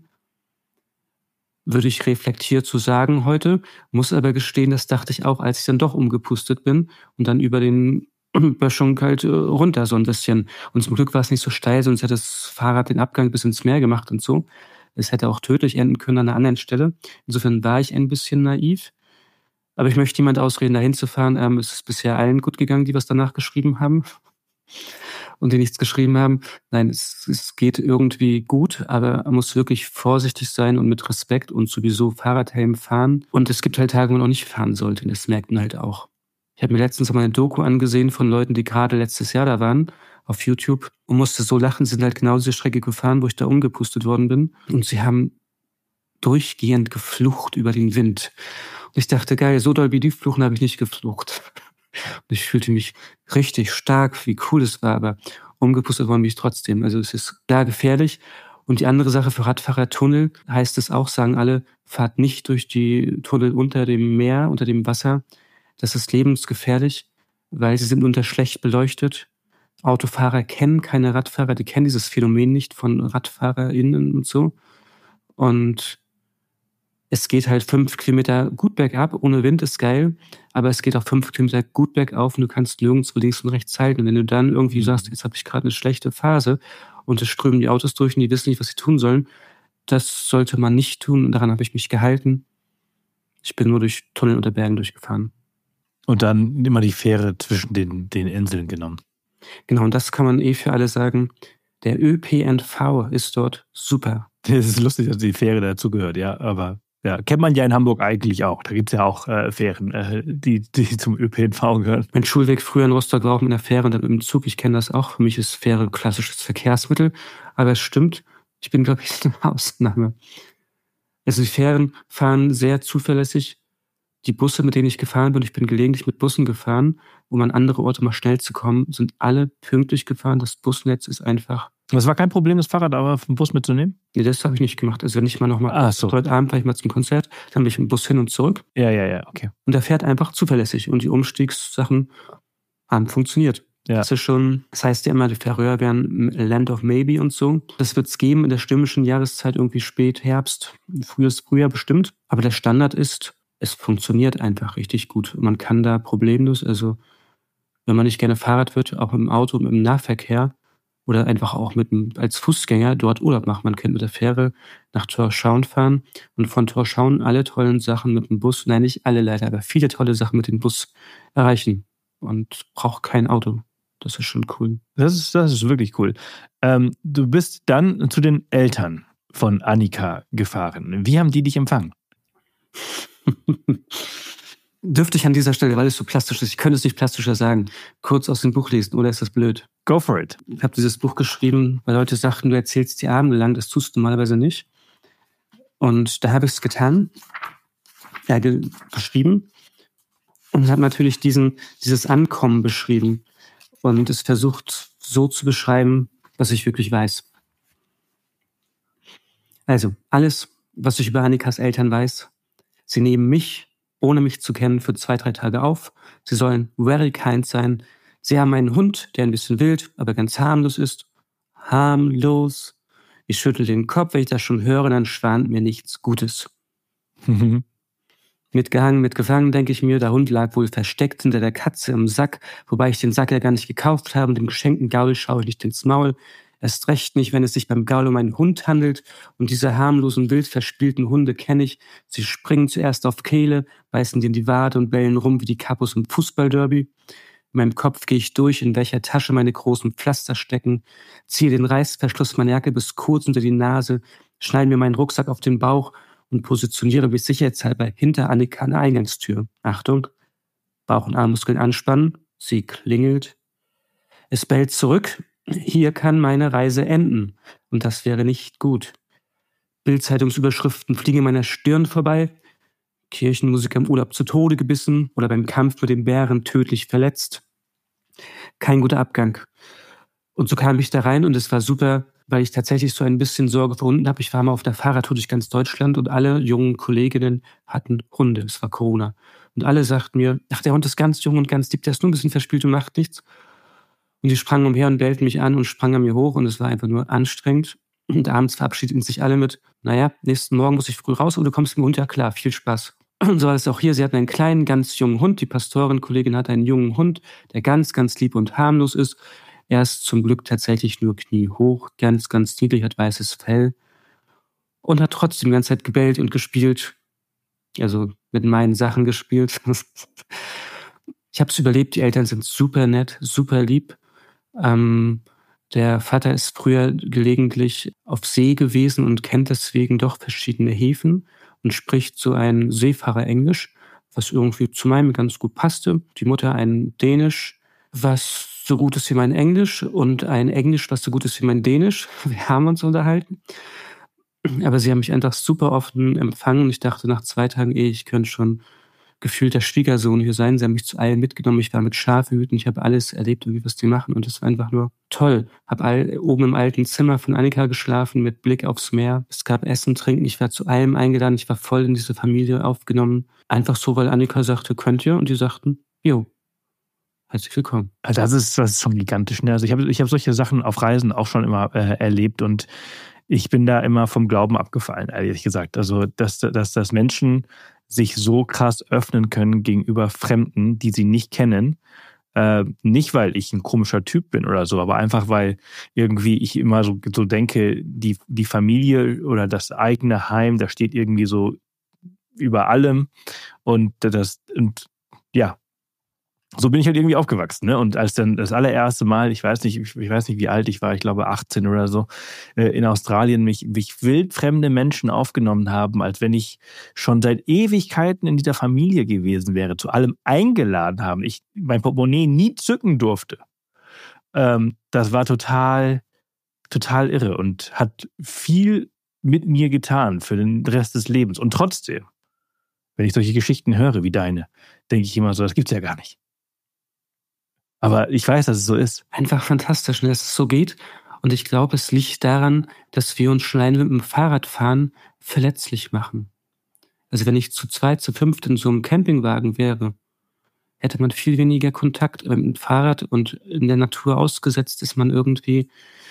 Würde ich reflektiert so sagen heute, muss aber gestehen, das dachte ich auch, als ich dann doch umgepustet bin und dann über den Böschung halt runter so ein bisschen. Und zum Glück war es nicht so steil, sonst hätte das Fahrrad den Abgang bis ins Meer gemacht und so. Es hätte auch tödlich enden können an einer anderen Stelle. Insofern war ich ein bisschen naiv. Aber ich möchte niemand ausreden, dahin zu fahren. Es ist bisher allen gut gegangen, die was danach geschrieben haben. Und die nichts geschrieben haben. Nein, es geht irgendwie gut, aber man muss wirklich vorsichtig sein und mit Respekt und sowieso Fahrradhelm fahren. Und es gibt halt Tage, wo man auch nicht fahren sollte. Und das merkt man halt auch. Ich habe mir letztens mal eine Doku angesehen von Leuten, die gerade letztes Jahr da waren, auf YouTube, und musste so lachen. Sie sind halt genau diese Strecke gefahren, wo ich da umgepustet worden bin. Und sie haben durchgehend geflucht über den Wind. Und ich dachte, geil, so doll wie die fluchen habe ich nicht geflucht. Und ich fühlte mich richtig stark, wie cool es war, aber umgepustet worden bin ich trotzdem. Also es ist klar gefährlich. Und die andere Sache für Radfahrer, Tunnel, heißt es auch, sagen alle, fahrt nicht durch die Tunnel unter dem Meer, unter dem Wasser. Das ist lebensgefährlich, weil sie sind schlecht beleuchtet. Autofahrer kennen keine Radfahrer, die kennen dieses Phänomen nicht von RadfahrerInnen und so. Und es geht halt 5 Kilometer gut bergab, ohne Wind ist geil, aber es geht auch 5 Kilometer gut bergauf und du kannst nirgendwo links und rechts halten. Und wenn du dann irgendwie sagst, jetzt habe ich gerade eine schlechte Phase und es strömen die Autos durch und die wissen nicht, was sie tun sollen, das sollte man nicht tun und daran habe ich mich gehalten. Ich bin nur durch Tunnel unter Bergen durchgefahren. Und dann immer die Fähre zwischen den Inseln genommen. Genau, und das kann man für alle sagen. Der ÖPNV ist dort super. Das ist lustig, dass die Fähre dazugehört, ja, aber ja, kennt man ja in Hamburg eigentlich auch. Da gibt es ja auch Fähren, die zum ÖPNV gehören. Mein Schulweg früher in Rostock war auch mit einer Fähre und dann mit dem Zug. Ich kenne das auch. Für mich ist Fähre ein klassisches Verkehrsmittel. Aber es stimmt, ich bin, glaube ich, eine Ausnahme. Also die Fähren fahren sehr zuverlässig. Die Busse, mit denen ich gefahren bin, ich bin gelegentlich mit Bussen gefahren, um an andere Orte mal schnell zu kommen, sind alle pünktlich gefahren. Das Busnetz ist einfach... Es war kein Problem, das Fahrrad aber vom Bus mitzunehmen? Nee, das habe ich nicht gemacht. Also wenn ich mal nochmal... So. Heute Abend war ich mal zum Konzert, dann bin ich im Bus hin und zurück. Ja, okay. Und der fährt einfach zuverlässig. Und die Umstiegssachen haben funktioniert. Ja. Das ist schon... Das heißt ja immer, die Färöer wären Land of Maybe und so. Das wird es geben in der stürmischen Jahreszeit, irgendwie spät Herbst, frühes Frühjahr bestimmt. Aber der Standard ist... Es funktioniert einfach richtig gut. Man kann da problemlos, also wenn man nicht gerne Fahrrad fährt, auch im Auto, im Nahverkehr oder einfach auch als Fußgänger dort Urlaub machen. Man könnte mit der Fähre nach Tórshavn fahren und von Tórshavn alle tollen Sachen mit dem Bus, nein, nicht alle leider, aber viele tolle Sachen mit dem Bus erreichen und braucht kein Auto. Das ist schon cool. Das ist wirklich cool. Du bist dann zu den Eltern von Annika gefahren. Wie haben die dich empfangen? Dürfte ich an dieser Stelle, weil es so plastisch ist, ich könnte es nicht plastischer sagen, kurz aus dem Buch lesen, oder ist das blöd? Go for it. Ich habe dieses Buch geschrieben, weil Leute sagten, du erzählst die Abende lang, das tust du normalerweise nicht. Und da habe ich es getan, geschrieben und habe natürlich dieses Ankommen beschrieben und es versucht so zu beschreiben, was ich wirklich weiß. Also, alles, was ich über Annikas Eltern weiß: Sie nehmen mich, ohne mich zu kennen, für 2-3 Tage auf. Sie sollen very kind sein. Sie haben einen Hund, der ein bisschen wild, aber ganz harmlos ist. Harmlos. Ich schüttel den Kopf, wenn ich das schon höre, dann schwant mir nichts Gutes. Mitgehangen, mitgefangen, denke ich mir. Der Hund lag wohl versteckt hinter der Katze im Sack, wobei ich den Sack ja gar nicht gekauft habe. Dem geschenkten Gaul schaue ich nicht ins Maul. Erst recht nicht, wenn es sich beim Gaul um einen Hund handelt. Und diese harmlosen, wild verspielten Hunde kenne ich. Sie springen zuerst auf Kehle, beißen dir in die Wade und bellen rum wie die Kapus im Fußballderby. In meinem Kopf gehe ich durch, in welcher Tasche meine großen Pflaster stecken, ziehe den Reißverschluss meiner Jacke bis kurz unter die Nase, schneide mir meinen Rucksack auf den Bauch und positioniere mich sicherheitshalber hinter Annika an der Eingangstür. Achtung, Bauch- und Armmuskeln anspannen. Sie klingelt. Es bellt zurück. Hier kann meine Reise enden. Und das wäre nicht gut. Bild-Zeitungsüberschriften fliegen in meiner Stirn vorbei. Kirchenmusiker im Urlaub zu Tode gebissen oder beim Kampf mit dem Bären tödlich verletzt. Kein guter Abgang. Und so kam ich da rein und es war super, weil ich tatsächlich so ein bisschen Sorge vor Hunden habe. Ich war mal auf der Fahrradtour durch ganz Deutschland und alle jungen Kolleginnen hatten Hunde. Es war Corona. Und alle sagten mir, ach, der Hund ist ganz jung und ganz lieb, der ist nur ein bisschen verspielt und macht nichts. Und die sprangen umher und bellten mich an und sprangen an mir hoch und es war einfach nur anstrengend. Und abends verabschiedeten sich alle mit, naja, nächsten Morgen muss ich früh raus und du kommst mit dem Hund, ja klar, viel Spaß. Und so war es auch hier. Sie hatten einen kleinen, ganz jungen Hund. Die Pastorin-Kollegin hat einen jungen Hund, der ganz, ganz lieb und harmlos ist. Er ist zum Glück tatsächlich nur kniehoch, ganz, ganz niedrig, hat weißes Fell und hat trotzdem die ganze Zeit gebellt und gespielt. Also mit meinen Sachen gespielt. Ich habe es überlebt. Die Eltern sind super nett, super lieb. Der Vater ist früher gelegentlich auf See gewesen und kennt deswegen doch verschiedene Häfen und spricht so ein Seefahrer-Englisch, was irgendwie zu meinem ganz gut passte. Die Mutter ein Dänisch, was so gut ist wie mein Englisch und ein Englisch, was so gut ist wie mein Dänisch. Wir haben uns unterhalten. Aber sie haben mich einfach super offen empfangen. Ich dachte nach 2 Tagen ich könnte schon gefühlt der Schwiegersohn hier sein. Sie haben mich zu allen mitgenommen. Ich war mit Schafe hüten. Ich habe alles erlebt, was die machen. Und das war einfach nur toll. Habe oben im alten Zimmer von Annika geschlafen mit Blick aufs Meer. Es gab Essen, Trinken. Ich war zu allem eingeladen. Ich war voll in diese Familie aufgenommen. Einfach so, weil Annika sagte, könnt ihr? Und die sagten, jo. Herzlich willkommen. Das ist schon gigantisch. Ne? Also ich hab solche Sachen auf Reisen auch schon immer erlebt und ich bin da immer vom Glauben abgefallen, ehrlich gesagt. Also, dass Menschen sich so krass öffnen können gegenüber Fremden, die sie nicht kennen. Nicht, weil ich ein komischer Typ bin oder so, aber einfach, weil irgendwie ich immer so denke, die Familie oder das eigene Heim, das steht irgendwie so über allem. Und ja, so bin ich halt irgendwie aufgewachsen, ne? Und als dann das allererste Mal, ich weiß nicht, wie alt ich war, ich glaube 18 oder so, in Australien mich wildfremde Menschen aufgenommen haben, als wenn ich schon seit Ewigkeiten in dieser Familie gewesen wäre, zu allem eingeladen haben, ich mein Portemonnaie nie zücken durfte. Das war total, total irre und hat viel mit mir getan für den Rest des Lebens. Und trotzdem, wenn ich solche Geschichten höre wie deine, denke ich immer so, das gibt's ja gar nicht. Aber ich weiß, dass es so ist. Einfach fantastisch, dass es so geht. Und ich glaube, es liegt daran, dass wir uns schon allein mit dem Fahrradfahren verletzlich machen. Also wenn ich zu 2, zu 5 in so einem Campingwagen wäre, hätte man viel weniger Kontakt mit dem Fahrrad und in der Natur ausgesetzt ist man irgendwie,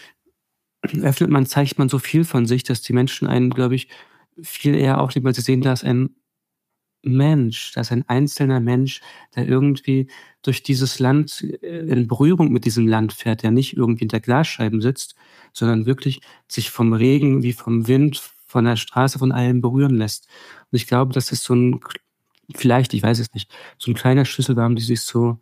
zeigt man so viel von sich, dass die Menschen einen, glaube ich, viel eher aufnehmen, weil sie sehen, da ist ein Mensch, da ist ein einzelner Mensch, der irgendwie durch dieses Land in Berührung mit diesem Land fährt, der nicht irgendwie hinter Glasscheiben sitzt, sondern wirklich sich vom Regen wie vom Wind, von der Straße, von allem berühren lässt. Und ich glaube, das ist so ein, vielleicht, ich weiß es nicht, so ein kleiner Schlüssel, warum die sich so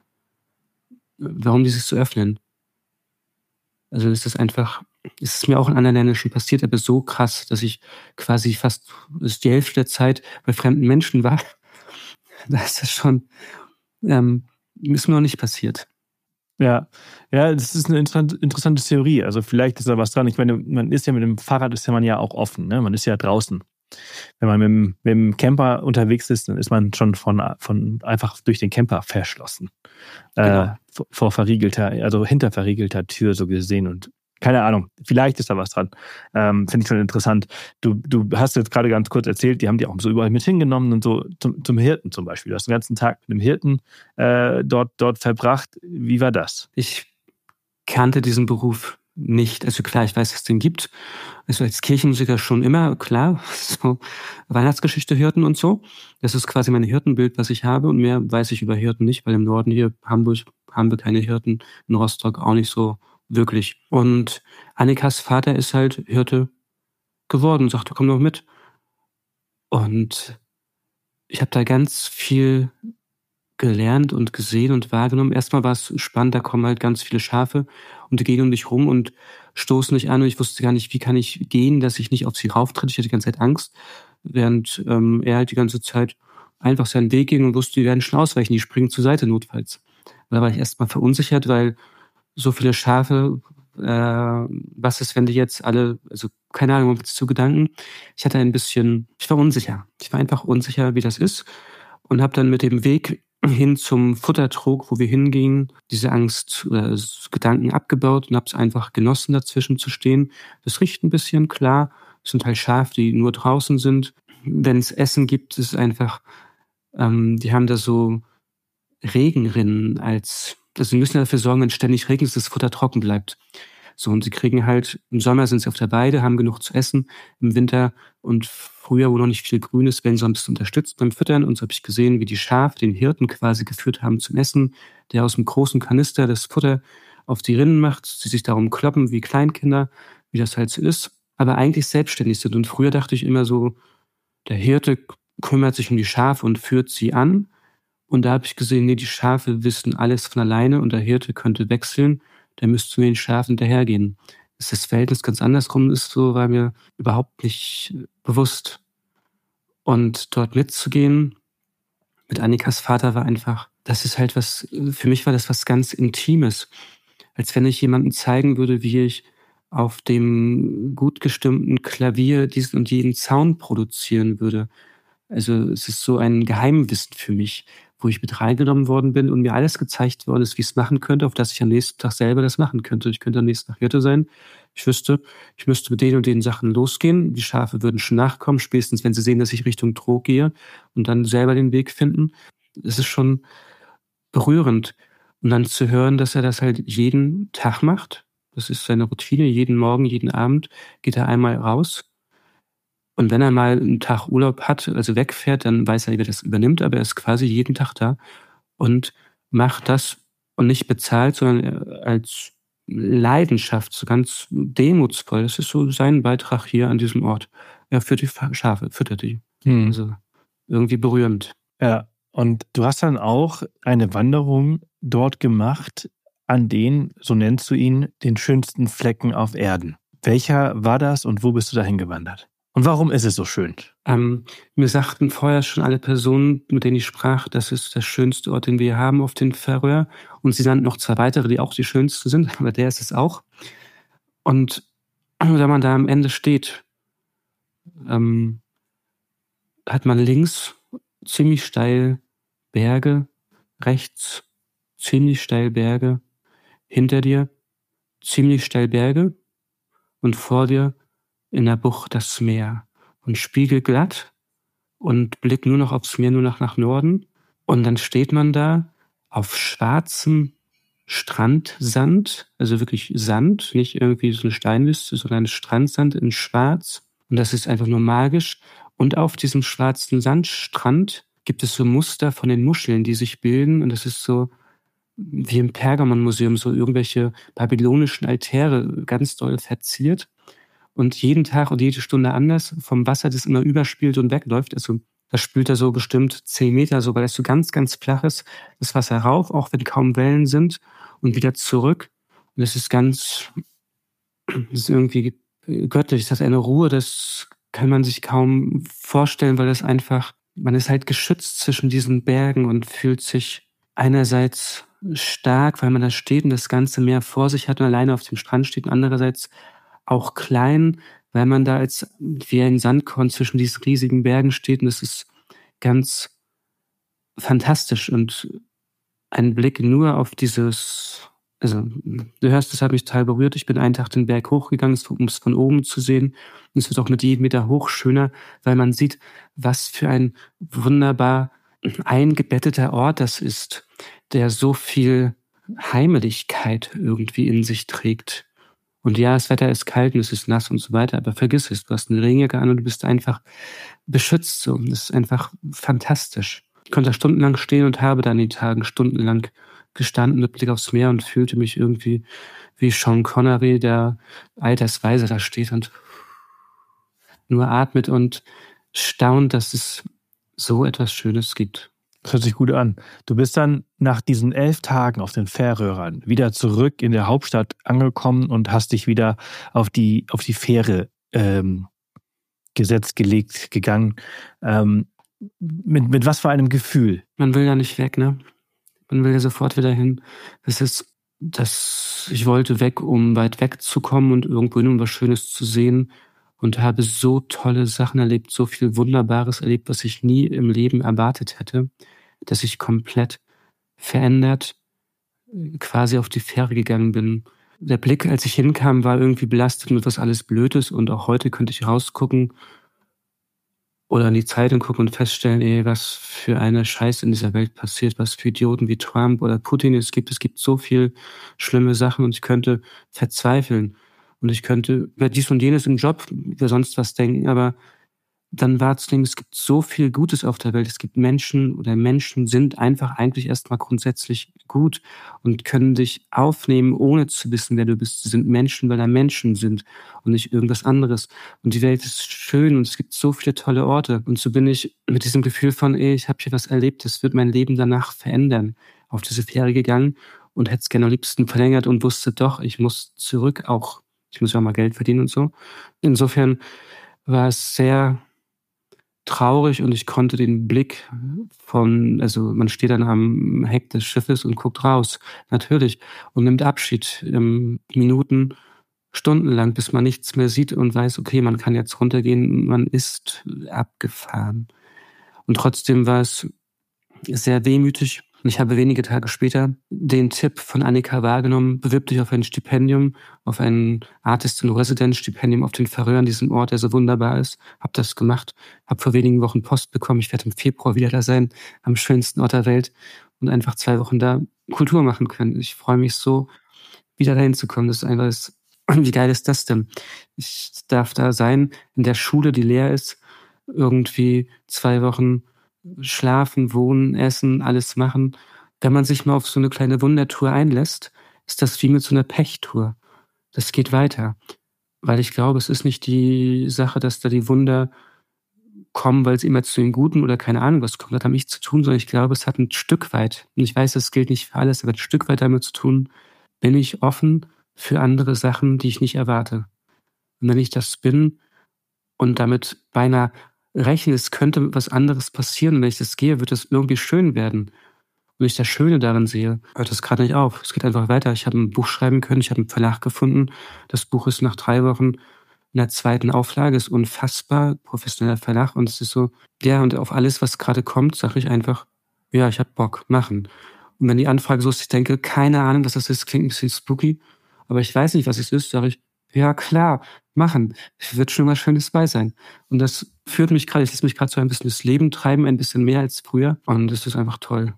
öffnen. Also es ist mir auch in anderen Ländern schon passiert, aber so krass, dass ich quasi fast die Hälfte der Zeit bei fremden Menschen war. Das ist schon, ist mir noch nicht passiert. Ja, das ist eine interessante Theorie. Also vielleicht ist da was dran. Ich meine, man ist ja mit dem Fahrrad ja auch offen, ne? Man ist ja draußen. Wenn man mit dem Camper unterwegs ist, dann ist man schon von einfach durch den Camper verschlossen. Genau. Hinter verriegelter Tür so gesehen und keine Ahnung, vielleicht ist da was dran. Finde ich schon interessant. Du hast jetzt gerade ganz kurz erzählt, die haben die auch so überall mit hingenommen und so zum Hirten zum Beispiel. Du hast den ganzen Tag mit einem Hirten dort verbracht. Wie war das? Ich kannte diesen Beruf nicht. Also klar, ich weiß, dass es den gibt. Also als Kirchenmusiker schon immer, klar, so Weihnachtsgeschichte, Hirten und so. Das ist quasi mein Hirtenbild, was ich habe. Und mehr weiß ich über Hirten nicht, weil im Norden hier, Hamburg, haben wir keine Hirten. In Rostock auch nicht so wirklich. Und Annikas Vater ist halt Hirte geworden und sagte, komm doch mit. Und ich habe da ganz viel gelernt und gesehen und wahrgenommen. Erstmal war es spannend, da kommen halt ganz viele Schafe und die gehen um dich rum und stoßen dich an und ich wusste gar nicht, wie kann ich gehen, dass ich nicht auf sie rauftritt. Ich hatte die ganze Zeit Angst, während er halt die ganze Zeit einfach seinen Weg ging und wusste, die werden schon ausweichen, die springen zur Seite notfalls. Und da war ich erstmal verunsichert, weil so viele Schafe, was ist, wenn die jetzt alle, also keine Ahnung, zu Gedanken. Ich war unsicher. Ich war einfach unsicher, wie das ist und habe dann mit dem Weg hin zum Futtertrog, wo wir hingingen, diese Angst oder Gedanken abgebaut und habe es einfach genossen, dazwischen zu stehen. Das riecht ein bisschen, klar. Es sind halt Schafe, die nur draußen sind. Wenn es Essen gibt, ist es einfach, die haben da so Regenrinnen also sie müssen dafür sorgen, wenn ständig regnet, dass das Futter trocken bleibt. So, und sie kriegen halt, im Sommer sind sie auf der Weide, haben genug zu essen, im Winter und Frühjahr, wo noch nicht viel Grün ist, werden sie ein bisschen unterstützt beim Füttern. Und so habe ich gesehen, wie die Schafe den Hirten quasi geführt haben zum Essen, der aus einem großen Kanister das Futter auf die Rinnen macht, sie sich darum kloppen wie Kleinkinder, wie das halt so ist, aber eigentlich selbstständig sind. Und früher dachte ich immer so, der Hirte kümmert sich um die Schafe und führt sie an. Und da habe ich gesehen, nee, die Schafe wissen alles von alleine und der Hirte könnte wechseln, der müsste mit den Schafen hinterhergehen. Dass das Verhältnis ganz andersrum ist, so war mir überhaupt nicht bewusst. Und dort mitzugehen mit Annikas Vater war einfach, das ist halt was, für mich war das was ganz Intimes. Als wenn ich jemandem zeigen würde, wie ich auf dem gut gestimmten Klavier diesen und jeden Sound produzieren würde. Also es ist so ein Geheimwissen für mich, wo ich mit reingenommen worden bin und mir alles gezeigt worden ist, wie ich es machen könnte, auf das ich am nächsten Tag selber das machen könnte. Ich könnte am nächsten Tag Hirte sein. Ich wüsste, ich müsste mit den und den Sachen losgehen. Die Schafe würden schon nachkommen, spätestens wenn sie sehen, dass ich Richtung Trog gehe und dann selber den Weg finden. Es ist schon berührend. Und dann zu hören, dass er das halt jeden Tag macht. Das ist seine Routine. Jeden Morgen, jeden Abend geht er einmal raus. Und wenn er mal einen Tag Urlaub hat, also wegfährt, dann weiß er, wer das übernimmt, aber er ist quasi jeden Tag da und macht das und nicht bezahlt, sondern als Leidenschaft, so ganz demutsvoll. Das ist so sein Beitrag hier an diesem Ort. Er führt die Schafe, füttert die. Also irgendwie berührend. Ja, und du hast dann auch eine Wanderung dort gemacht an den, so nennst du ihn, den schönsten Flecken auf Erden. Welcher war das und wo bist du dahin gewandert? Und warum ist es so schön? Mir sagten vorher schon alle Personen, mit denen ich sprach, das ist der schönste Ort, den wir haben auf den Färöer. Und sie nannten noch 2 weitere, die auch die schönsten sind, aber der ist es auch. Und wenn man da am Ende steht, hat man links ziemlich steil Berge, rechts ziemlich steil Berge, hinter dir ziemlich steil Berge und vor dir in der Bucht das Meer und spiegelglatt und blickt nur noch aufs Meer, nur noch nach Norden. Und dann steht man da auf schwarzem Strandsand, also wirklich Sand, nicht irgendwie so eine Steinwüste, sondern Strandsand in schwarz. Und das ist einfach nur magisch. Und auf diesem schwarzen Sandstrand gibt es so Muster von den Muscheln, die sich bilden. Und das ist so wie im Pergamonmuseum, so irgendwelche babylonischen Altäre, ganz doll verziert. Und jeden Tag und jede Stunde anders vom Wasser, das immer überspült und wegläuft. Also das spült da so bestimmt 10 Meter, so, weil das so ganz, ganz flach ist, das Wasser rauf, auch wenn kaum Wellen sind, und wieder zurück. Und das ist irgendwie göttlich. Das hat eine Ruhe, das kann man sich kaum vorstellen, weil das einfach, man ist halt geschützt zwischen diesen Bergen und fühlt sich einerseits stark, weil man da steht und das ganze Meer vor sich hat und alleine auf dem Strand steht, und andererseits auch klein, weil man da als wie ein Sandkorn zwischen diesen riesigen Bergen steht, und das ist ganz fantastisch und ein Blick nur auf dieses, also du hörst, das hat mich total berührt. Ich bin einen Tag den Berg hochgegangen, um es von oben zu sehen, und es wird auch mit jedem Meter hoch schöner, weil man sieht, was für ein wunderbar eingebetteter Ort das ist, der so viel Heimeligkeit irgendwie in sich trägt. Und ja, das Wetter ist kalt und es ist nass und so weiter, aber vergiss es, du hast eine Regenjacke an und du bist einfach beschützt so. Das ist einfach fantastisch. Ich konnte da stundenlang stehen und habe dann in den Tagen stundenlang gestanden mit Blick aufs Meer und fühlte mich irgendwie wie Sean Connery, der altersweise da steht und nur atmet und staunt, dass es so etwas Schönes gibt. Das hört sich gut an. Du bist dann nach diesen 11 Tagen auf den Färöern wieder zurück in der Hauptstadt angekommen und hast dich wieder auf die Fähre gegangen. Mit was für einem Gefühl? Man will ja nicht weg, ne? Man will ja sofort wieder hin. Ich wollte weg, um weit weg zu kommen und irgendwo hin, um was Schönes zu sehen. Und habe so tolle Sachen erlebt, so viel Wunderbares erlebt, was ich nie im Leben erwartet hätte, dass ich komplett verändert quasi auf die Fähre gegangen bin. Der Blick, als ich hinkam, war irgendwie belastet mit was alles blöd ist. Und auch heute könnte ich rausgucken oder in die Zeitung gucken und feststellen, was für eine Scheiße in dieser Welt passiert, was für Idioten wie Trump oder Putin es gibt. Es gibt so viel schlimme Sachen und ich könnte verzweifeln. Und ich könnte über dies und jenes im Job, über sonst was denken, aber dann wahrzunehmen, es gibt so viel Gutes auf der Welt. Es gibt Menschen oder Menschen sind einfach eigentlich erstmal grundsätzlich gut und können dich aufnehmen, ohne zu wissen, wer du bist. Sie sind Menschen, weil da Menschen sind und nicht irgendwas anderes. Und die Welt ist schön und es gibt so viele tolle Orte. Und so bin ich mit diesem Gefühl von, ich habe hier was erlebt, das wird mein Leben danach verändern, auf diese Fähre gegangen und hätte es gerne am liebsten verlängert und wusste doch, ich muss zurück auch. Ich muss ja auch mal Geld verdienen und so. Insofern war es sehr traurig und ich konnte den Blick also man steht dann am Heck des Schiffes und guckt raus, natürlich, und nimmt Abschied, Minuten, stundenlang, bis man nichts mehr sieht und weiß, okay, man kann jetzt runtergehen, man ist abgefahren. Und trotzdem war es sehr wehmütig. Und ich habe wenige Tage später den Tipp von Annika wahrgenommen, bewirb dich auf ein Stipendium, auf ein Artist-in-Residence-Stipendium auf den Färöern, diesem Ort, der so wunderbar ist. Habe das gemacht, habe vor wenigen Wochen Post bekommen. Ich werde im Februar wieder da sein, am schönsten Ort der Welt und einfach 2 Wochen da Kultur machen können. Ich freue mich so, wieder dahin zu kommen. Das ist einfach, wie geil ist das denn? Ich darf da sein, in der Schule, die leer ist, irgendwie 2 Wochen schlafen, wohnen, essen, alles machen. Wenn man sich mal auf so eine kleine Wundertour einlässt, ist das wie mit so einer Pechtour. Das geht weiter. Weil ich glaube, es ist nicht die Sache, dass da die Wunder kommen, weil es immer zu den Guten oder keine Ahnung was kommt, das hat nichts zu tun, sondern ich glaube, es hat ein Stück weit, und ich weiß, das gilt nicht für alles, aber ein Stück weit damit zu tun, bin ich offen für andere Sachen, die ich nicht erwarte. Und wenn ich das bin und damit beinahe rechne, es könnte was anderes passieren und wenn ich das gehe, wird es irgendwie schön werden. Und ich das Schöne darin sehe, hört das gerade nicht auf. Es geht einfach weiter. Ich habe ein Buch schreiben können, ich habe einen Verlag gefunden. Das Buch ist nach 3 Wochen in der 2. Auflage, ist unfassbar, professioneller Verlag und es ist so, und auf alles, was gerade kommt, sage ich einfach, ich habe Bock, machen. Und wenn die Anfrage so ist, ich denke, keine Ahnung, was das ist, klingt ein bisschen spooky, aber ich weiß nicht, was es ist, sage ich, ja klar, machen. Es wird schon was Schönes bei sein. Und das führt mich gerade, es lässt mich gerade so ein bisschen das Leben treiben, ein bisschen mehr als früher. Und es ist einfach toll.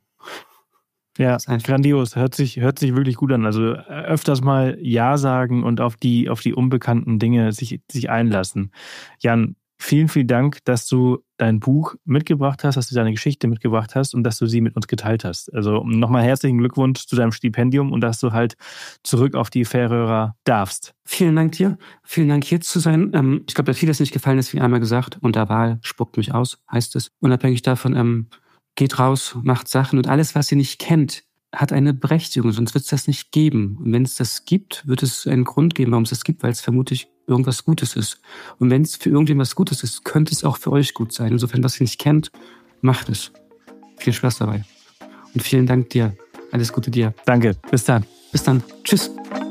Ja, grandios. Hört sich wirklich gut an. Also öfters mal Ja sagen und auf die unbekannten Dinge sich einlassen. Jan, vielen, vielen Dank, dass du dein Buch mitgebracht hast, dass du deine Geschichte mitgebracht hast und dass du sie mit uns geteilt hast. Also nochmal herzlichen Glückwunsch zu deinem Stipendium und dass du halt zurück auf die Färöer darfst. Vielen Dank dir. Vielen Dank, hier zu sein. Ich glaube, dass vieles nicht gefallen ist, wie einmal gesagt. Unter Wahl spuckt mich aus, heißt es. Unabhängig davon, geht raus, macht Sachen und alles, was ihr nicht kennt, hat eine Berechtigung, sonst wird es das nicht geben. Und wenn es das gibt, wird es einen Grund geben, warum es das gibt, weil es vermutlich irgendwas Gutes ist. Und wenn es für irgendjemand was Gutes ist, könnte es auch für euch gut sein. Insofern, was ihr nicht kennt, macht es. Viel Spaß dabei. Und vielen Dank dir. Alles Gute dir. Danke. Bis dann. Bis dann. Tschüss.